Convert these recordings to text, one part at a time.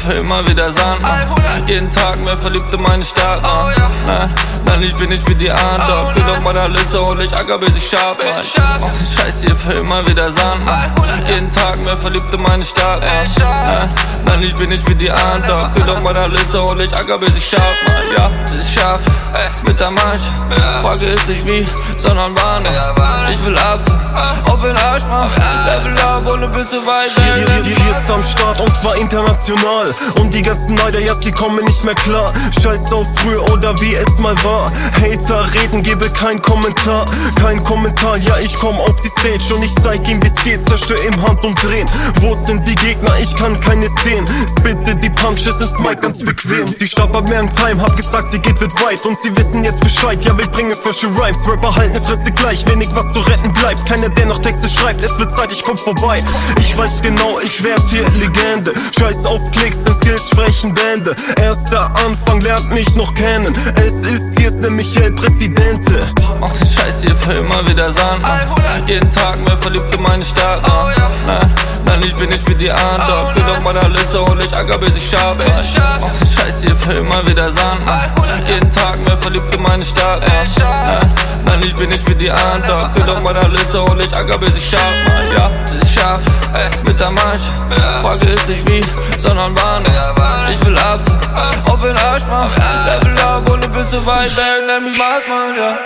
für immer wieder Sand, jeden Tag mehr Verliebte meine Stadt, nein, ich bin nicht wie die anderen. Fühl auf meiner Liste und ich acker bis ich scharf, Mann. Scheiß hier für immer wieder Sand, jeden Tag mehr Verliebte meine Stadt, nein, ich bin nicht wie die anderen. Fühl auf meiner Liste und ich acker bis ich scharf, Mann. Ja, bis ich scharf, mit der Marsch. Frage ist nicht wie, sondern wann. Ich will absehen, auf den Arsch, Mann. Level up und du bist zu weit weg. Hier ist am Start und zwar international. Und die ganzen Neider, ja, die kommen nicht mehr klar. Scheiß auf früher oder wie es mal war. Hater reden, gebe kein Kommentar. Kein Kommentar, ja, ich komm auf die Stage und ich zeig ihm, wie's geht. Zerstör im Handumdrehen. Wo sind die Gegner? Ich kann keine sehen. Spitte die Punches ins Mic ganz bequem. Die Stadt hat mehr im Time, hab gesagt, sie geht wird weit. Und sie wissen jetzt Bescheid, ja, wir bringen frische Rhymes. Rapper halten Fresse gleich, wenig was zu retten bleibt. Keiner, der noch Texte schreibt, es wird Zeit, ich komm vorbei. Ich weiß genau, ich werd hier Legende. Scheiß auf Klicks, denn Skills sprechen Bände. Erster Anfang lernt mich noch kennen. Es ist hier nämlich El Presidente. Mach den Scheiß hier für immer wieder Sand, jeden Tag mehr Verliebte meine Stadt, nein, ich bin nicht wie die anderen. Fühl auf meiner Liste und ich acker bis ich scharf, Mach den Scheiß hier für immer wieder Sand, jeden Tag mehr Verliebte meine Stadt, nein, ich bin nicht wie die anderen. Fühl auf meiner Liste und ich acker bis ich scharf, Mann. Ja, bis ich scharf, mit der Marsch. Frage ist nicht wie, sondern wann. Ich will absehen, auf den Arsch, Mann. Level up und du bist zu weit weg, nenn mich Mars, Mann, ja.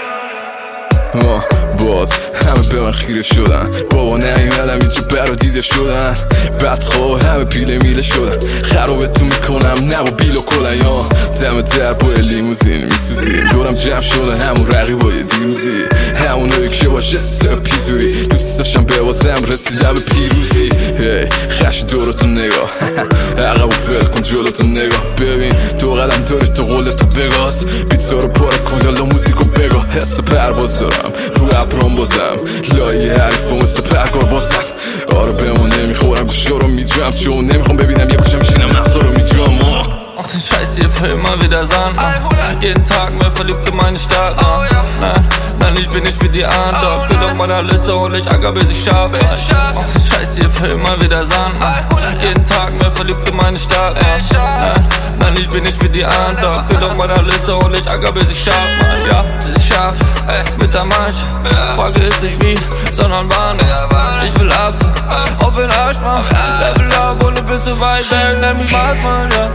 باز همه به من خیره شدن بابا نیومدم اینجا برا دیده شدن بدخواه همه پیله میله شدن خرابتون میکنم نه با بیل و کلن یا دم در با لیموزین میسوزین دورم جمع شدن همون رقیبای دیروزی همونایی که باشه سر پیزوری دوست داشتم ببازم رسیدم به پیروزی خش دورتون نگاه عقب و فل کن جلوتون نگاه ببین دو قدم داری تو قولتو بگاز بیتا رو پاره کن یالا موزیکو بگاه حس پرواز دارم رو ابرام بازم لایه حریف و مثل پرگار بازم آره بهمون نمیخورم گوشا رو میجم چون نمیخوام ببینم یه گوشه میشینم مغزا رو میجم Mach den Scheiß hier für immer wieder Sand, jeden Tag mehr Verliebte meine Stadt, nein, ich bin nicht wie die anderen. Fühl auf meiner Liste und ich acker bis ich scharf, Mach den Scheiß hier für immer wieder Sand, jeden Tag mehr Verliebte meine Stadt, nein, ich bin nicht wie die anderen. Fühl auf meiner Liste und ich acker bis ich scharf, Mann. Ja, bis ich scharf, mit der Marsch. Frage ist nicht wie, sondern wann. Ich will absehen, auf den Arsch, Mann. Level up und du bist zu weit weg, nenn mich Mars, Mann, ja.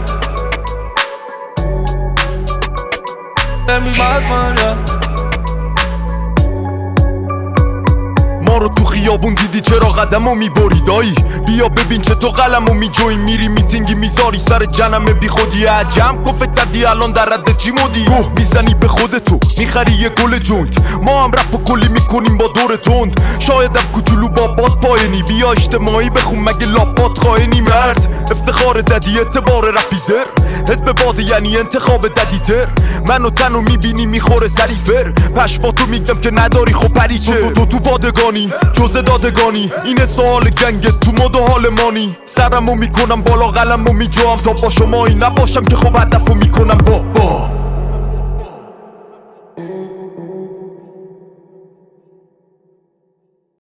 Nenn mich Mars, Mann, ja. ما رو تو خیابون دیدی چرا قدمو میبری دایی بیا ببین چه تو قلمو میجوی میری میتینگی میذاری سر جنم بی خودی عجم گفت دردی الان در رد چی مودی گوه میزنی به خودتو میخری یه گل جوینت ما هم رپ و کلی میکنیم با دور تند شایدم کوچولو با باد پایینی بیا اجتماعی بخون مگه لاپات خائنی مرد افتخار ددی اعتبار رفیزر حزب باد یعنی انتخاب ددیتر منو تنو میبینی میخوره سریفر پشماتو میگم که نداری خب پریچه تو پادگانی جزء دادگانی اینه سوال گنگه تو مد و حال مانی سرمو میکنم بالا قلمو میجوام تا با شما این نباشم که خب هدفو میکنم با